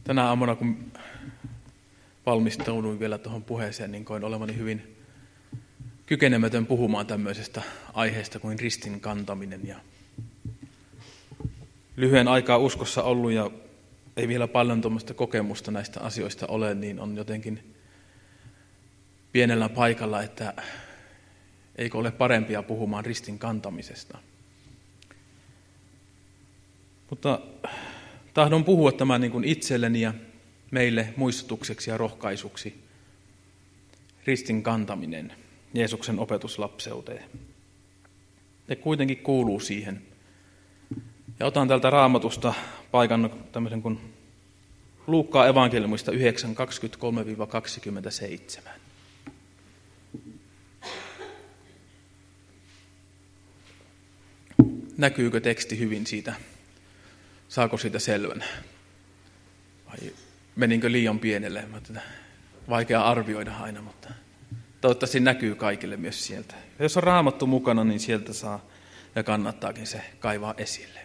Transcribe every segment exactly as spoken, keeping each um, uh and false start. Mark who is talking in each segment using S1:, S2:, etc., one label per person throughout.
S1: Tänä aamuna, kun valmistauduin vielä tuohon puheeseen, niin koin olevani hyvin kykenemätön puhumaan tämmöisestä aiheesta kuin ristin kantaminen. Ja lyhyen aikaa uskossa ollut ja ei vielä paljon tuommoista kokemusta näistä asioista ole, niin on jotenkin pienellä paikalla, että eikö ole parempia puhumaan ristin kantamisesta. Mutta tahdon puhua tämän niin kuin itselleni ja meille muistutukseksi ja rohkaisuksi. Ristin kantaminen Jeesuksen opetuslapseuteen. Se kuitenkin kuuluu siihen. Ja otan täältä Raamatusta paikan tämmöisen kuin Luukkaan evankeliumista yhdeksän kaksikymmentäkolme kaksikymmentäseitsemän. Näkyykö teksti hyvin siitä? Saako siitä selvän? Vai meninkö liian pienelle? Vaikea arvioida aina, mutta toivottavasti näkyy kaikille myös sieltä. Ja jos on Raamattu mukana, niin sieltä saa ja kannattaakin se kaivaa esille.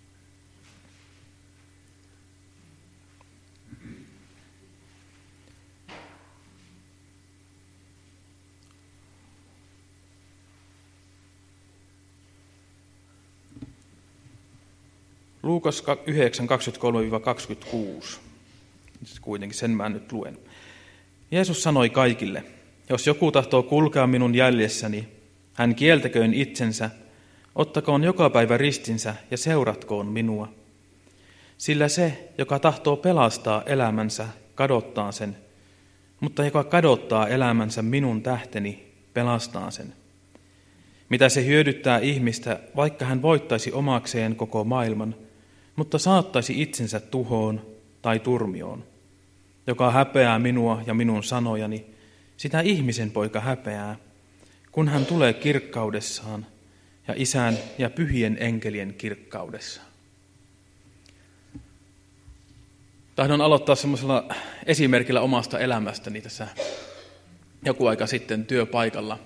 S1: Luukas yhdeksän kaksikymmentäkolme kaksikymmentäkuusi. Kuitenkin sen mä nyt luen. Jeesus sanoi kaikille, jos joku tahtoo kulkea minun jäljessäni, hän kieltäköön itsensä, ottakoon joka päivä ristinsä ja seuratkoon minua. Sillä se, joka tahtoo pelastaa elämänsä, kadottaa sen, mutta joka kadottaa elämänsä minun tähteni, pelastaa sen. Mitä se hyödyttää ihmistä, vaikka hän voittaisi omakseen koko maailman, mutta saattaisi itsensä tuhoon tai turmioon. Joka häpeää minua ja minun sanojani, sitä ihmisen poika häpeää, kun hän tulee kirkkaudessaan ja Isän ja pyhien enkelien kirkkaudessa. Tahdon aloittaa semmoisella esimerkillä omasta elämästäni tässä joku aika sitten työpaikalla.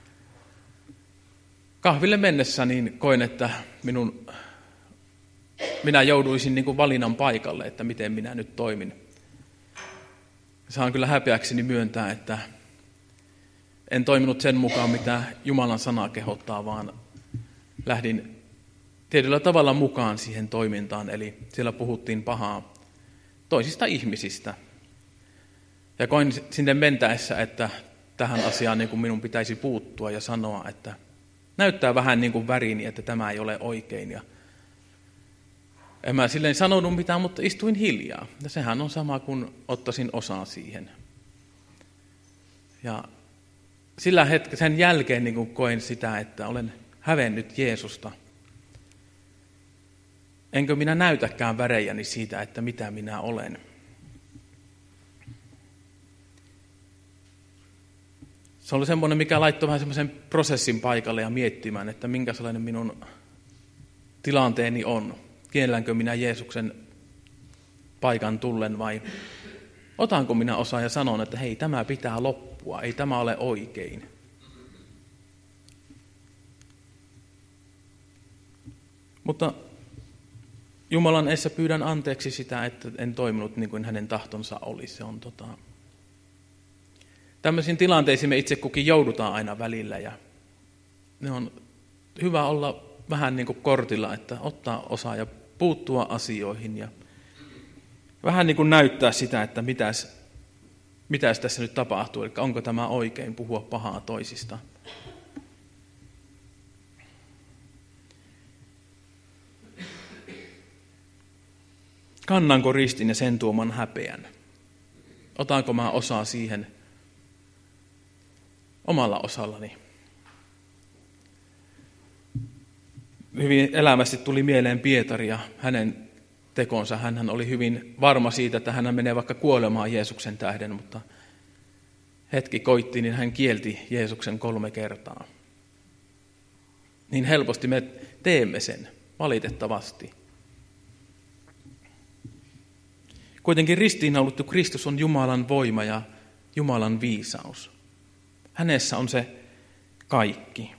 S1: Kahville mennessä niin koin, että minun, minä jouduisin niin kuin valinnan paikalle, että miten minä nyt toimin. Saan kyllä häpeäkseni myöntää, että en toiminut sen mukaan, mitä Jumalan sana kehottaa, vaan lähdin tietyllä tavalla mukaan siihen toimintaan. Eli siellä puhuttiin pahaa toisista ihmisistä. Ja koin sinne mentäessä, että tähän asiaan niin kuin minun pitäisi puuttua ja sanoa, että näyttää vähän niin kuin värini, että tämä ei ole oikein. Ja en mä silleen sanonut mitään, mutta istuin hiljaa. Ja sehän on sama kuin ottaisin osaa siihen. Ja sillä hetkellä, sen jälkeen niin kuin koen sitä, että olen hävennyt Jeesusta. Enkö minä näytäkään värejäni siitä, että mitä minä olen. Se oli semmoinen, mikä laittoi vähän semmoisen prosessin paikalle ja miettimään, että minkä sellainen minun tilanteeni on. Kiellänkö minä Jeesuksen paikan tullen vai otanko minä osaa ja sanon, että hei, tämä pitää loppua, ei tämä ole oikein. Mutta Jumalan edessä pyydän anteeksi sitä, että en toiminut niin kuin hänen tahtonsa oli. Se on tota... Tämmöisiin tilanteisiin me itse kukin joudutaan aina välillä ja ne on hyvä olla vähän niin kuin kortilla, että ottaa osaa ja puuttua asioihin ja vähän niin kuin näyttää sitä, että mitäs, mitäs tässä nyt tapahtuu, eli onko tämä oikein puhua pahaa toisista. Kannanko ristin ja sen tuoman häpeän? Otanko mä osaa siihen omalla osallani? Hyvin elävästi tuli mieleen Pietari ja hänen tekonsa. Hän oli hyvin varma siitä, että hän menee vaikka kuolemaan Jeesuksen tähden, mutta hetki koitti, niin hän kielti Jeesuksen kolme kertaa. Niin helposti me teemme sen, valitettavasti. Kuitenkin ristiinnaulittu Kristus on Jumalan voima ja Jumalan viisaus. Hänessä on se kaikki.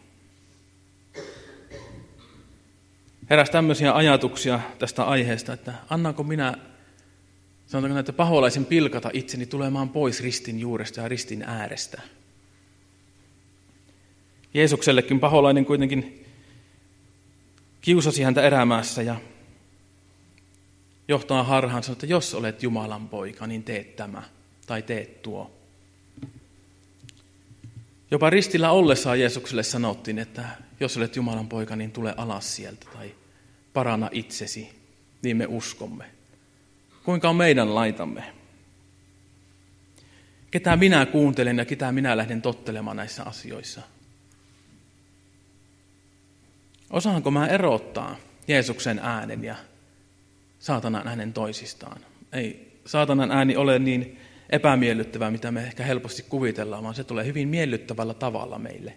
S1: Heräsi tämmöisiä ajatuksia tästä aiheesta, että annanko minä sanotaanko, että paholaisen pilkata itseni tulemaan pois ristin juuresta ja ristin äärestä. Jeesuksellekin paholainen kuitenkin kiusasi häntä erämaassa ja johtaa harhaan, sanoi, että jos olet Jumalan poika, niin teet tämä tai teet tuo. Jopa ristillä ollessaan Jeesukselle sanottiin, että jos olet Jumalan poika, niin tule alas sieltä tai paranna itsesi, niin me uskomme. Kuinka on meidän laitamme? Ketä minä kuuntelen ja ketä minä lähden tottelemaan näissä asioissa? Osaanko mä erottaa Jeesuksen äänen ja saatanan äänen toisistaan? Ei saatanan ääni ole niin epämiellyttävää, mitä me ehkä helposti kuvitellaan, vaan se tulee hyvin miellyttävällä tavalla meille.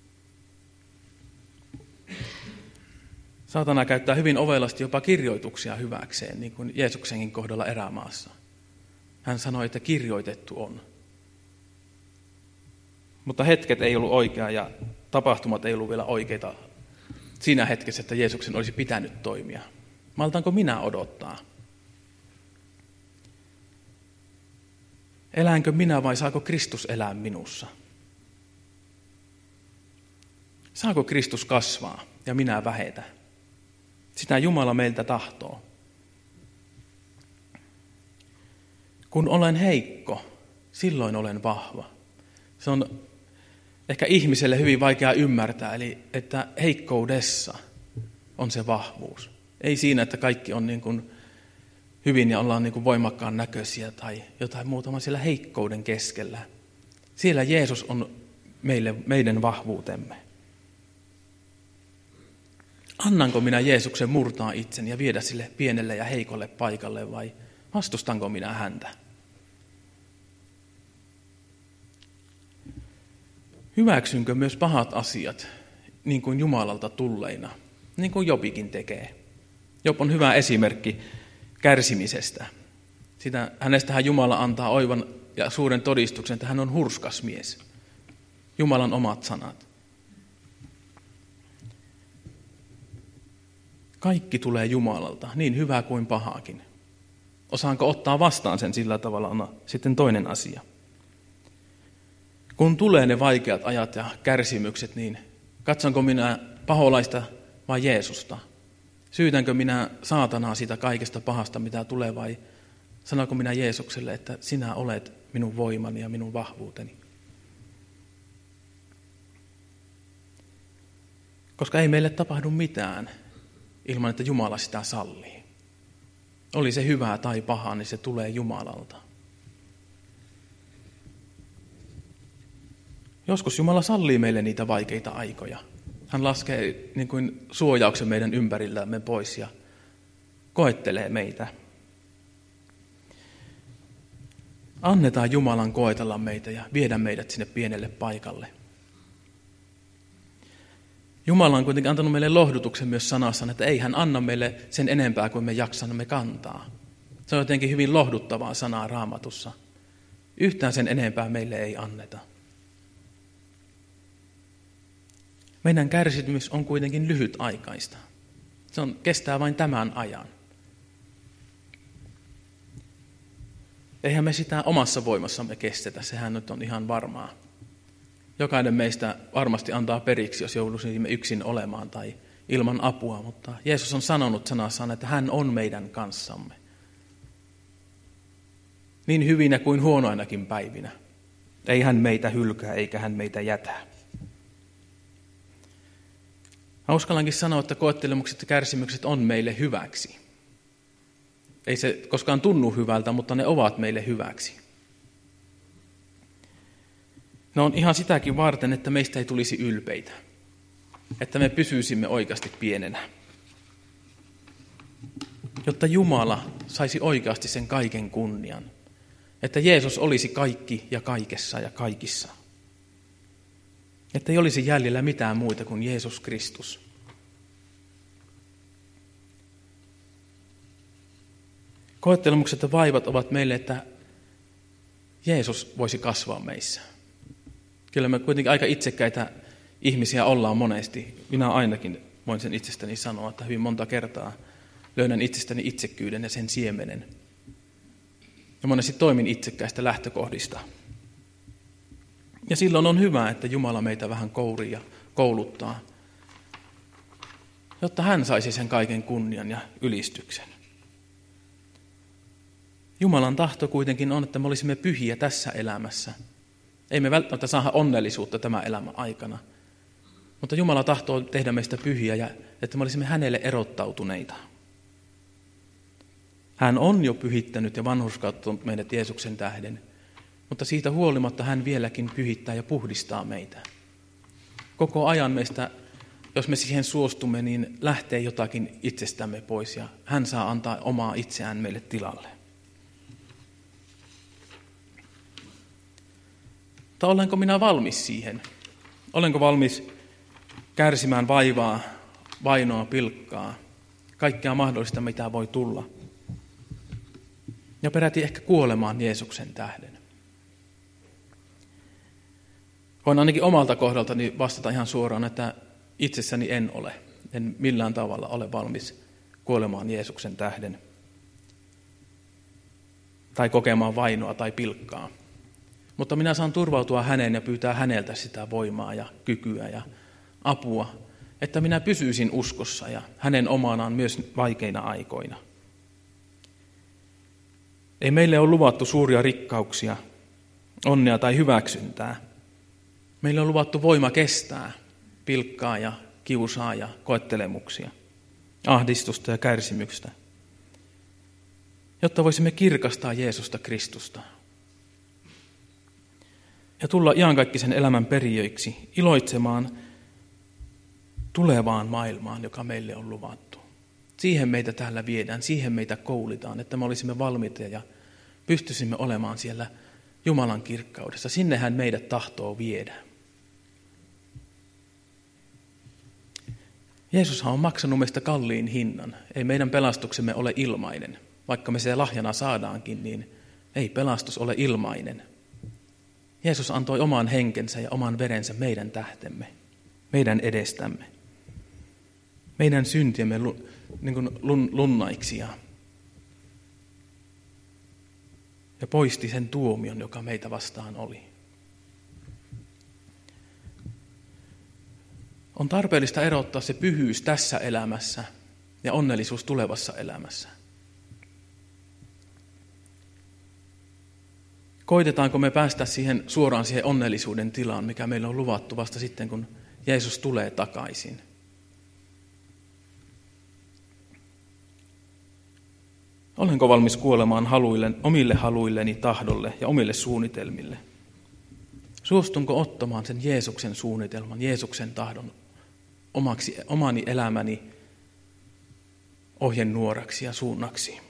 S1: Saatana käyttää hyvin ovelasti jopa kirjoituksia hyväkseen, niin kuin Jeesuksenkin kohdalla erämaassa. Hän sanoi, että kirjoitettu on. Mutta hetket ei ollut oikea ja tapahtumat ei ollut vielä oikeita siinä hetkessä, että Jeesuksen olisi pitänyt toimia. Maltaanko minä odottaa? Eläänkö minä vai saako Kristus elää minussa? Saako Kristus kasvaa ja minä vähetä? Sitä Jumala meiltä tahtoo. Kun olen heikko, silloin olen vahva. Se on ehkä ihmiselle hyvin vaikea ymmärtää, eli että heikkoudessa on se vahvuus. Ei siinä, että kaikki on niin kuin hyvin ja ollaan niin kuin voimakkaan näköisiä tai jotain muuta, vaan siellä heikkouden keskellä. Siellä Jeesus on meille, meidän vahvuutemme. Annanko minä Jeesuksen murtaa itseni ja viedä sille pienelle ja heikolle paikalle vai vastustanko minä häntä? Hyväksynkö myös pahat asiat niin kuin Jumalalta tulleina, niin kuin Jobikin tekee? Job on hyvä esimerkki kärsimisestä. Sitä, hänestähän Jumala antaa oivan ja suuren todistuksen, että hän on hurskas mies. Jumalan omat sanat. Kaikki tulee Jumalalta, niin hyvä kuin pahaakin. Osaanko ottaa vastaan sen sillä tavalla, on sitten toinen asia. Kun tulee ne vaikeat ajat ja kärsimykset, niin katsonko minä paholaista vai Jeesusta? Syytänkö minä saatanaa siitä kaikesta pahasta, mitä tulee, vai sanonko minä Jeesukselle, että sinä olet minun voimani ja minun vahvuuteni? Koska ei meille tapahdu mitään ilman, että Jumala sitä sallii. Oli se hyvää tai pahaa, niin se tulee Jumalalta. Joskus Jumala sallii meille niitä vaikeita aikoja. Hän laskee niin kuin suojauksen meidän ympärillämme pois ja koettelee meitä. Annetaan Jumalan koetella meitä ja viedä meidät sinne pienelle paikalle. Jumala on kuitenkin antanut meille lohdutuksen myös sanassaan, että ei hän anna meille sen enempää kuin me jaksamme kantaa. Se on jotenkin hyvin lohduttavaa sanaa Raamatussa. Yhtään sen enempää meille ei anneta. Meidän kärsimys on kuitenkin lyhytaikaista. Se on, kestää vain tämän ajan. Eihän me sitä omassa voimassamme kestetä, sehän nyt on ihan varmaa. Jokainen meistä varmasti antaa periksi, jos jouduisimme yksin olemaan tai ilman apua, mutta Jeesus on sanonut sanassaan, että hän on meidän kanssamme. Niin hyvinä kuin huonoinakin päivinä. Ei hän meitä hylkää eikä hän meitä jätä. Mä uskallankin sanoa, että koettelemukset ja kärsimykset on meille hyväksi. Ei se koskaan tunnu hyvältä, mutta ne ovat meille hyväksi. Ne on ihan sitäkin varten, että meistä ei tulisi ylpeitä. Että me pysyisimme oikeasti pienenä. Jotta Jumala saisi oikeasti sen kaiken kunnian. Että Jeesus olisi kaikki ja kaikessa ja kaikissa. Että ei olisi jäljellä mitään muuta kuin Jeesus Kristus. Koettelemukset ja vaivat ovat meille, että Jeesus voisi kasvaa meissä. Kyllä me kuitenkin aika itsekkäitä ihmisiä ollaan monesti. Minä ainakin voin sen itsestäni sanoa, että hyvin monta kertaa löydän itsestäni itsekkyyden ja sen siemenen. Ja monesti toimin itsekkäistä lähtökohdista. Ja silloin on hyvä, että Jumala meitä vähän kourii ja kouluttaa, jotta hän saisi sen kaiken kunnian ja ylistyksen. Jumalan tahto kuitenkin on, että me olisimme pyhiä tässä elämässä. Ei me välttämättä saada onnellisuutta tämän elämän aikana, mutta Jumala tahtoo tehdä meistä pyhiä ja että me olisimme hänelle erottautuneita. Hän on jo pyhittänyt ja vanhurskauttanut meidät Jeesuksen tähden, mutta siitä huolimatta hän vieläkin pyhittää ja puhdistaa meitä. Koko ajan meistä, jos me siihen suostumme, niin lähtee jotakin itsestämme pois ja hän saa antaa omaa itseään meille tilalle. Mutta olenko minä valmis siihen? Olenko valmis kärsimään vaivaa, vainoa, pilkkaa, kaikkea mahdollista, mitä voi tulla? Ja peräti ehkä kuolemaan Jeesuksen tähden. Voin ainakin omalta kohdaltani vastata ihan suoraan, että itsessäni en ole. En millään tavalla ole valmis kuolemaan Jeesuksen tähden. Tai kokemaan vainoa tai pilkkaa. Mutta minä saan turvautua häneen ja pyytää häneltä sitä voimaa ja kykyä ja apua, että minä pysyisin uskossa ja hänen omanaan myös vaikeina aikoina. Ei meille ole luvattu suuria rikkauksia, onnea tai hyväksyntää. Meille on luvattu voima kestää pilkkaa ja kiusaa ja koettelemuksia, ahdistusta ja kärsimystä, jotta voisimme kirkastaa Jeesusta Kristusta ja tulla iankaikkisen elämän perijöiksi iloitsemaan tulevaan maailmaan, joka meille on luvattu. Siihen meitä täällä viedään, siihen meitä koulitaan, että me olisimme valmiita ja pystyisimme olemaan siellä Jumalan kirkkaudessa. Sinnehän meidät tahtoo viedä. Jeesushan on maksanut meistä kalliin hinnan. Ei meidän pelastuksemme ole ilmainen. Vaikka me se lahjana saadaankin, niin ei pelastus ole ilmainen. Jeesus antoi oman henkensä ja oman verensä meidän tähtemme, meidän edestämme. Meidän syntiemme niin kuin lun, lunnaiksi ja, ja poisti sen tuomion, joka meitä vastaan oli. On tarpeellista erottaa se pyhyys tässä elämässä ja onnellisuus tulevassa elämässä. Koitetaanko me päästä siihen, suoraan siihen onnellisuuden tilaan, mikä meille on luvattu vasta sitten, kun Jeesus tulee takaisin? Olenko valmis kuolemaan haluille, omille haluilleni, tahdolle ja omille suunnitelmille? Suostunko ottamaan sen Jeesuksen suunnitelman, Jeesuksen tahdon omaksi, omani elämäni ohjenuoraksi ja suunnaksi?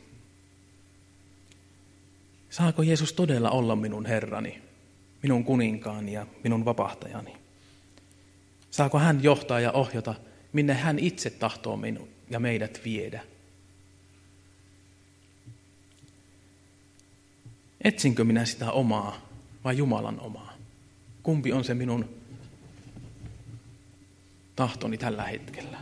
S1: Saako Jeesus todella olla minun Herrani, minun kuninkaani ja minun vapahtajani? Saako hän johtaa ja ohjata, minne hän itse tahtoo minun ja meidät viedä? Etsinkö minä sitä omaa vai Jumalan omaa? Kumpi on se minun tahtoni tällä hetkellä?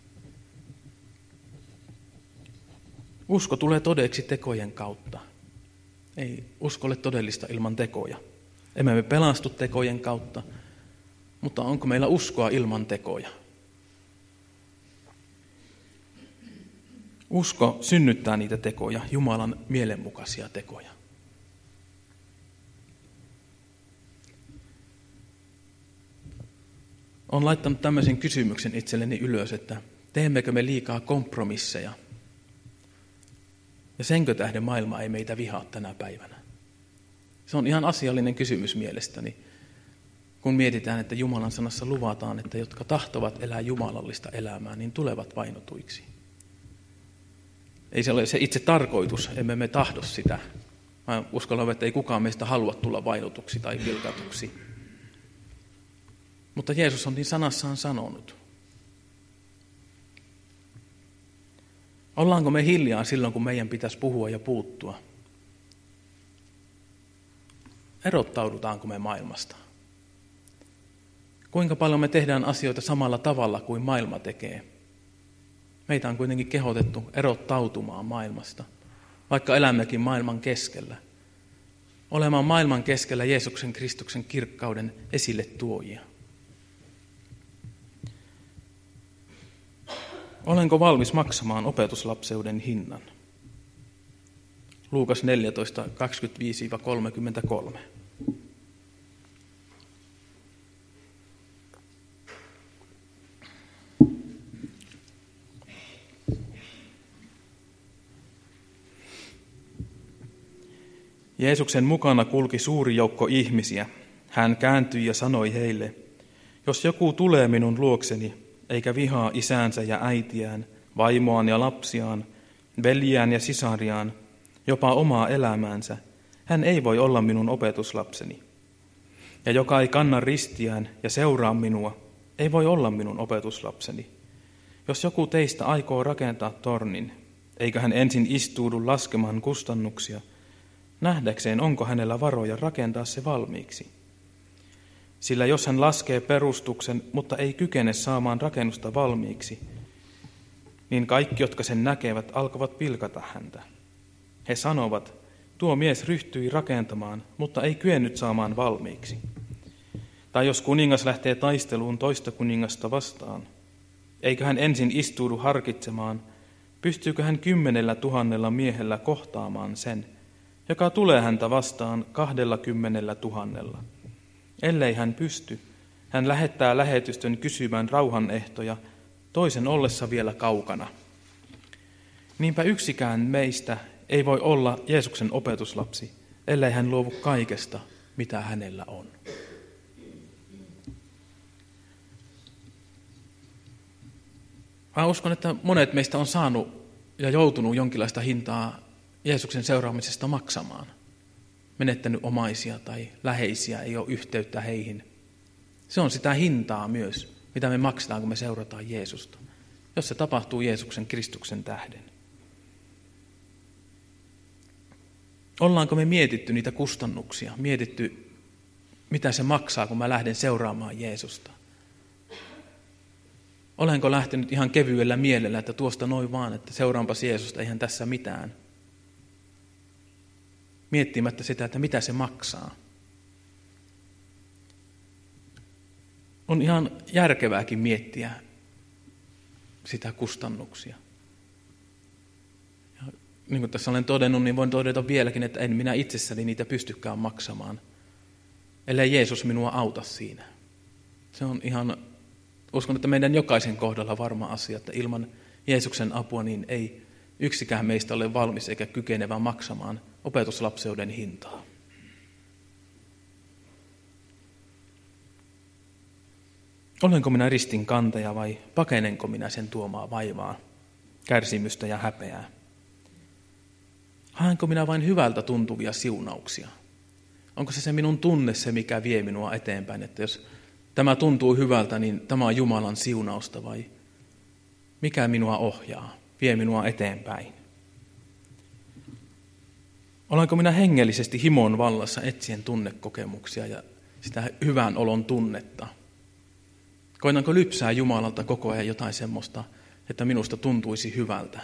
S1: Usko tulee todeksi tekojen kautta. Ei usko ole todellista ilman tekoja. Emme me pelastu tekojen kautta, mutta onko meillä uskoa ilman tekoja? Usko synnyttää niitä tekoja, Jumalan mielenmukaisia tekoja. Olen laittanut tämmöisen kysymyksen itselleni ylös, että teemmekö me liikaa kompromisseja? Ja senkö tähden maailma ei meitä vihaa tänä päivänä? Se on ihan asiallinen kysymys mielestäni, kun mietitään, että Jumalan sanassa luvataan, että jotka tahtovat elää jumalallista elämää, niin tulevat vainotuiksi. Ei se ole se itse tarkoitus, emme me tahdo sitä. Mä uskallan, että ei kukaan meistä halua tulla vainotuksi tai pilkatuksi. Mutta Jeesus on niin sanassaan sanonut. Ollaanko me hiljaa silloin, kun meidän pitäisi puhua ja puuttua? Erottaudutaanko me maailmasta? Kuinka paljon me tehdään asioita samalla tavalla kuin maailma tekee? Meitä on kuitenkin kehotettu erottautumaan maailmasta, vaikka elämmekin maailman keskellä. olemaan maailman keskellä Jeesuksen Kristuksen kirkkauden esille tuojia. Olenko valmis maksamaan opetuslapseuden hinnan? Luukas neljätoista, kaksikymmentäviisi kolmekymmentäkolme. Jeesuksen mukana kulki suuri joukko ihmisiä. Hän kääntyi ja sanoi heille, jos joku tulee minun luokseni, eikä vihaa isäänsä ja äitiään, vaimoaan ja lapsiaan, veljiään ja sisariaan, jopa omaa elämäänsä, hän ei voi olla minun opetuslapseni. Ja joka ei kanna ristiään ja seuraa minua, ei voi olla minun opetuslapseni. Jos joku teistä aikoo rakentaa tornin, eikä hän ensin istuudu laskemaan kustannuksia, nähdäkseen onko hänellä varoja rakentaa se valmiiksi. Sillä jos hän laskee perustuksen, mutta ei kykene saamaan rakennusta valmiiksi, niin kaikki, jotka sen näkevät, alkavat pilkata häntä. He sanovat, tuo mies ryhtyi rakentamaan, mutta ei kyennyt saamaan valmiiksi. Tai jos kuningas lähtee taisteluun toista kuningasta vastaan, eikö hän ensin istuudu harkitsemaan, pystyykö hän kymmenellä tuhannella miehellä kohtaamaan sen, joka tulee häntä vastaan kahdella kymmenellä tuhannella. Ellei hän pysty, hän lähettää lähetystön kysymään rauhanehtoja toisen ollessa vielä kaukana. Niinpä yksikään meistä ei voi olla Jeesuksen opetuslapsi, ellei hän luovu kaikesta, mitä hänellä on. Mä uskon, että monet meistä on saanut ja joutunut jonkinlaista hintaa Jeesuksen seuraamisesta maksamaan. Menettänyt omaisia tai läheisiä, ei ole yhteyttä heihin. Se on sitä hintaa myös, mitä me maksetaan, kun me seurataan Jeesusta, jos se tapahtuu Jeesuksen Kristuksen tähden. Ollaanko me mietitty niitä kustannuksia, mietitty, mitä se maksaa, kun mä lähden seuraamaan Jeesusta? Olenko lähtenyt ihan kevyellä mielellä, että tuosta noin vaan, että seuraanpas Jeesusta, eihän tässä mitään? Miettimättä sitä, että mitä se maksaa. On ihan järkevääkin miettiä sitä kustannuksia. Ja niin kuin tässä olen todennut, niin voin todeta vieläkin, että en minä itsessäni niitä pystykään maksamaan, ellei Jeesus minua auta siinä. Se on ihan, uskon, että meidän jokaisen kohdalla varma asia, että ilman Jeesuksen apua niin ei yksikään meistä ole valmis eikä kykenevä maksamaan opetuslapseuden hintaa. Olenko minä ristin kantaja vai pakenenko minä sen tuomaa vaivaa, kärsimystä ja häpeää? Haenko minä vain hyvältä tuntuvia siunauksia? Onko se se minun tunne se, mikä vie minua eteenpäin, että jos tämä tuntuu hyvältä, niin tämä on Jumalan siunausta vai mikä minua ohjaa, vie minua eteenpäin? Olenko minä hengellisesti himon vallassa etsien tunnekokemuksia ja sitä hyvän olon tunnetta? Koitanko lypsää Jumalalta koko ajan jotain semmoista, että minusta tuntuisi hyvältä?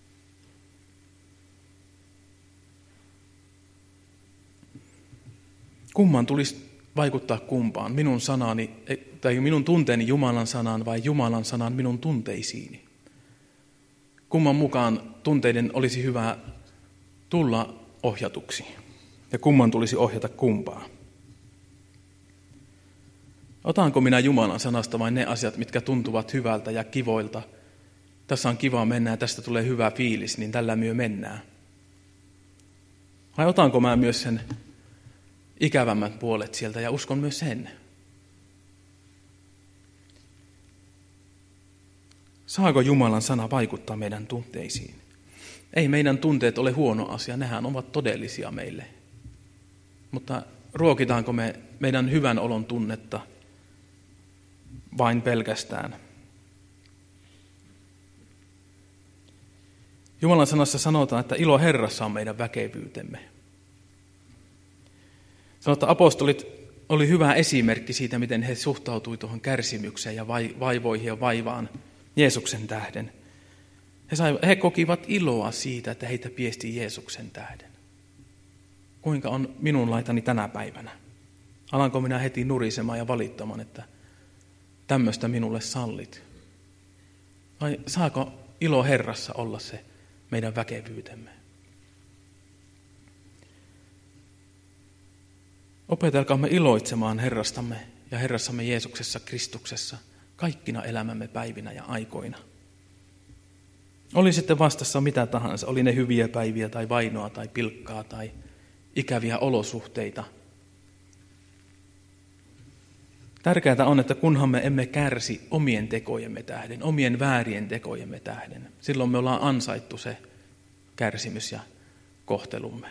S1: Kumman tulisi vaikuttaa kumpaan? Minun sanani, tai minun tunteeni Jumalan sanaan vai Jumalan sanan minun tunteisiini? Kumman mukaan tunteiden olisi hyvä tulla ohjatuksi ja kumman tulisi ohjata kumpaa? Otanko minä Jumalan sanasta vain ne asiat, mitkä tuntuvat hyvältä ja kivoilta? Tässä on kiva mennä ja tästä tulee hyvä fiilis, niin tällä myö mennään. Vai otanko mä myös sen ikävämmät puolet sieltä ja uskon myös sen? Saako Jumalan sana vaikuttaa meidän tunteisiin? Ei meidän tunteet ole huono asia, nehän ovat todellisia meille. Mutta ruokitaanko me meidän hyvän olon tunnetta vain pelkästään? Jumalan sanassa sanotaan, että ilo Herrassa on meidän väkevyytemme. Sanotaan, että apostolit oli hyvä esimerkki siitä, miten he suhtautui tuohon kärsimykseen ja vaivoihin ja vaivaan Jeesuksen tähden. He, sai, he kokivat iloa siitä, että heitä piesti Jeesuksen tähden. kuinka on minun laitani tänä päivänä? Alanko minä heti nurisemaan ja valittamaan, että tämmöistä minulle sallit? Vai saako ilo Herrassa olla se meidän väkevyytemme? Opetelkaamme iloitsemaan Herrastamme ja Herrassamme Jeesuksessa Kristuksessa kaikkina elämämme päivinä ja aikoina. Oli sitten vastassa mitä tahansa, oli ne hyviä päiviä tai vainoa tai pilkkaa tai ikäviä olosuhteita. Tärkeää on, että kunhan me emme kärsi omien tekojemme tähden, omien väärien tekojemme tähden, silloin me ollaan ansaittu se kärsimys ja kohtelumme.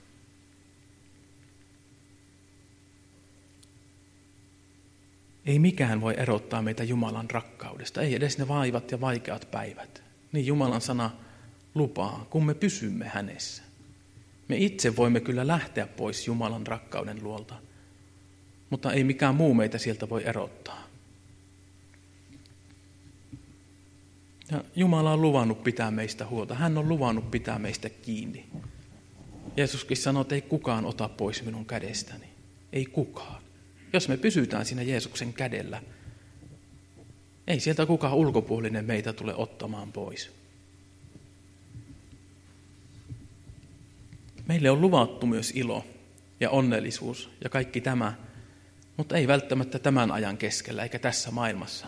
S1: Ei mikään voi erottaa meitä Jumalan rakkaudesta, ei edes ne vaivat ja vaikeat päivät. Niin Jumalan sana lupaa, kun me pysymme hänessä. Me itse voimme kyllä lähteä pois Jumalan rakkauden luolta, mutta ei mikään muu meitä sieltä voi erottaa. Ja Jumala on luvannut pitää meistä huolta. Hän on luvannut pitää meistä kiinni. Jeesuskin sanoi, että ei kukaan ota pois minun kädestäni. Ei kukaan. Jos me pysytään siinä Jeesuksen kädellä, ei sieltä kukaan ulkopuolinen meitä tule ottamaan pois. Meille on luvattu myös ilo ja onnellisuus ja kaikki tämä, mutta ei välttämättä tämän ajan keskellä eikä tässä maailmassa.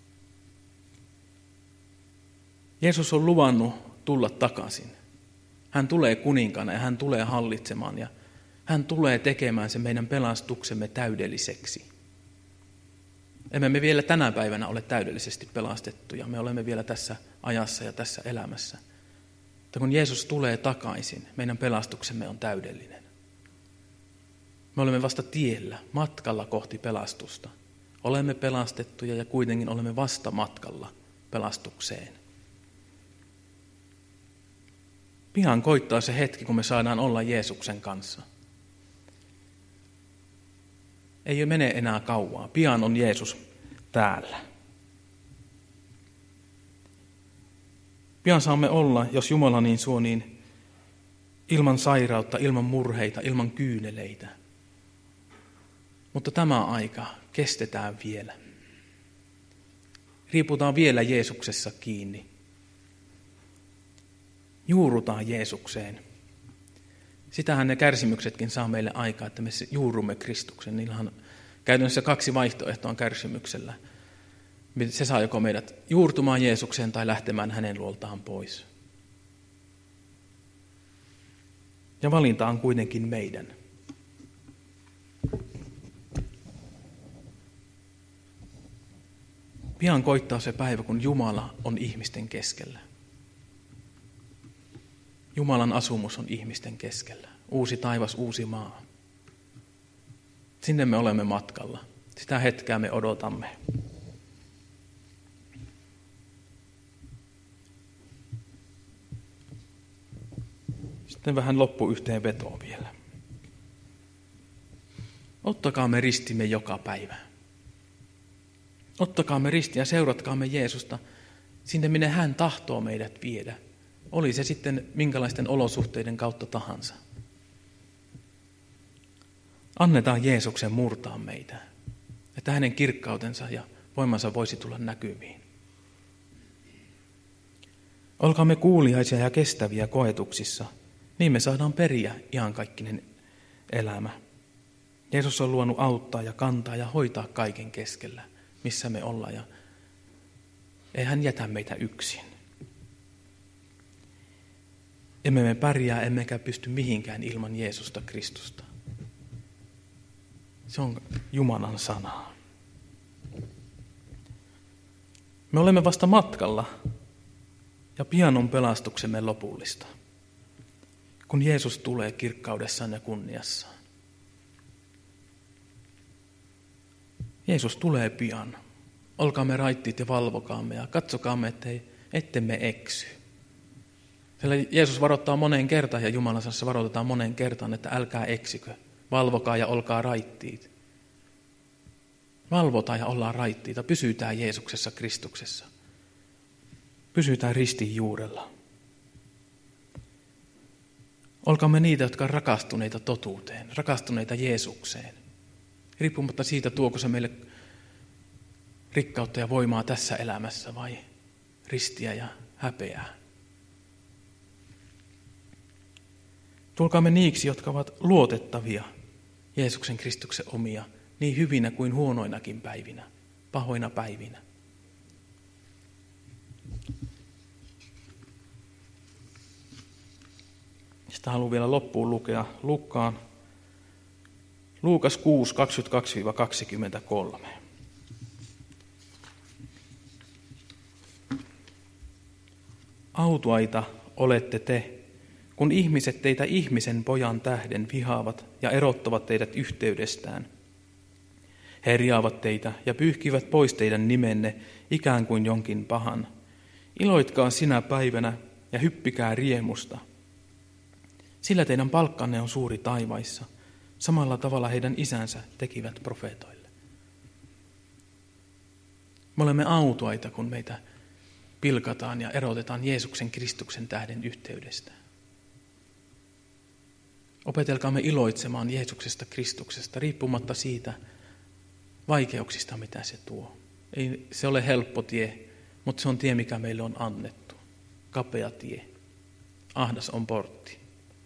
S1: Jeesus on luvannut tulla takaisin. Hän tulee kuninkana ja hän tulee hallitsemaan ja hän tulee tekemään sen meidän pelastuksemme täydelliseksi. Emme me vielä tänä päivänä ole täydellisesti pelastettuja. Me olemme vielä tässä ajassa ja tässä elämässä. Mutta kun Jeesus tulee takaisin, meidän pelastuksemme on täydellinen. Me olemme vasta tiellä, matkalla kohti pelastusta. Olemme pelastettuja ja kuitenkin olemme vasta matkalla pelastukseen. Pian koittaa se hetki, kun me saadaan olla Jeesuksen kanssa. Ei mene enää kauaa. Pian on Jeesus täällä. Pian saamme olla, jos Jumala niin suo, niin ilman sairautta, ilman murheita, ilman kyyneleitä. Mutta tämä aika kestetään vielä. Riiputaan vielä Jeesuksessa kiinni. Juurutaan Jeesukseen. Sitähän ne kärsimyksetkin saa meille aikaa, että me juurumme Kristuksen. Niillä on käytännössä kaksi vaihtoehtoa kärsimyksellä. Se saa joko meidät juurtumaan Jeesukseen tai lähtemään hänen luoltaan pois. Ja valinta on kuitenkin meidän. Pian koittaa se päivä, kun Jumala on ihmisten keskellä. Jumalan asumus on ihmisten keskellä. Uusi taivas, uusi maa. Sinne me olemme matkalla. Sitä hetkeä me odotamme. Sitten vähän loppuyhteenvetoa vielä. Ottakaamme ristimme joka päivä. Ottakaamme risti ja seuratkaamme Jeesusta sinne, minne hän tahtoo meidät viedä. Oli se sitten minkälaisten olosuhteiden kautta tahansa. Annetaan Jeesuksen murtaa meitä, että hänen kirkkautensa ja voimansa voisi tulla näkyviin. Olkaamme kuuliaisia ja kestäviä koetuksissa, niin me saadaan periä iankaikkinen elämä. Jeesus on luonut auttaa ja kantaa ja hoitaa kaiken keskellä, missä me ollaan, ja ei hän jätä meitä yksin. Emme me pärjää, emmekä pysty mihinkään ilman Jeesusta Kristusta. Se on Jumalan sanaa. Me olemme vasta matkalla ja pian on pelastuksemme lopullista, kun Jeesus tulee kirkkaudessaan ja kunniassaan. Jeesus tulee pian. Olkaamme raittiit ja valvokaamme ja katsokaamme, ettei, ettemme eksy. Sillä Jeesus varoittaa moneen kertaan ja Jumalan sanassa varoitetaan moneen kertaan, että älkää eksikö. Valvokaa ja olkaa raittiit. Valvotaan ja ollaan raittiita. Pysytään Jeesuksessa Kristuksessa. Pysytään ristin juurella. Olkaamme niitä, jotka on rakastuneita totuuteen, rakastuneita Jeesukseen. Riippumatta siitä, tuoko se meille rikkautta ja voimaa tässä elämässä vai ristiä ja häpeää. Tulkaamme niiksi, jotka ovat luotettavia Jeesuksen Kristuksen omia, niin hyvinä kuin huonoinakin päivinä, pahoina päivinä. Sitä haluan vielä loppuun lukea Luukkaan, Luukas kuusi, kaksikymmentäkaksi kaksikymmentäkolme. Autuaita olette te, kun ihmiset teitä ihmisen pojan tähden vihaavat ja erottavat teidät yhteydestään. Herjaavat teitä ja pyyhkivät pois teidän nimenne ikään kuin jonkin pahan. Iloitkaa sinä päivänä ja hyppikää riemusta. Sillä teidän palkkanne on suuri taivaissa. Samalla tavalla heidän isänsä tekivät profeetoille. Me olemme autuaita, kun meitä pilkataan ja erotetaan Jeesuksen Kristuksen tähden yhteydestä. Opetelkaamme iloitsemaan Jeesuksesta Kristuksesta, riippumatta siitä vaikeuksista, mitä se tuo. Ei se ole helppo tie, mutta se on tie, mikä meille on annettu. Kapea tie. Ahdas on portti.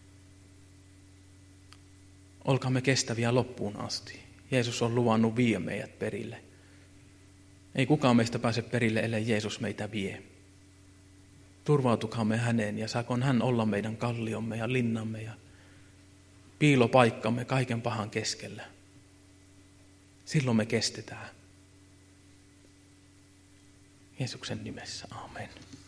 S1: Olkaamme kestäviä loppuun asti. Jeesus on luvannut viedä meidät perille. Ei kukaan meistä pääse perille, ellei Jeesus meitä vie. Turvautukaamme häneen ja saakoon hän olla meidän kalliomme ja linnamme ja piilopaikkamme kaiken pahan keskellä. Silloin me kestetään. Jeesuksen nimessä, amen.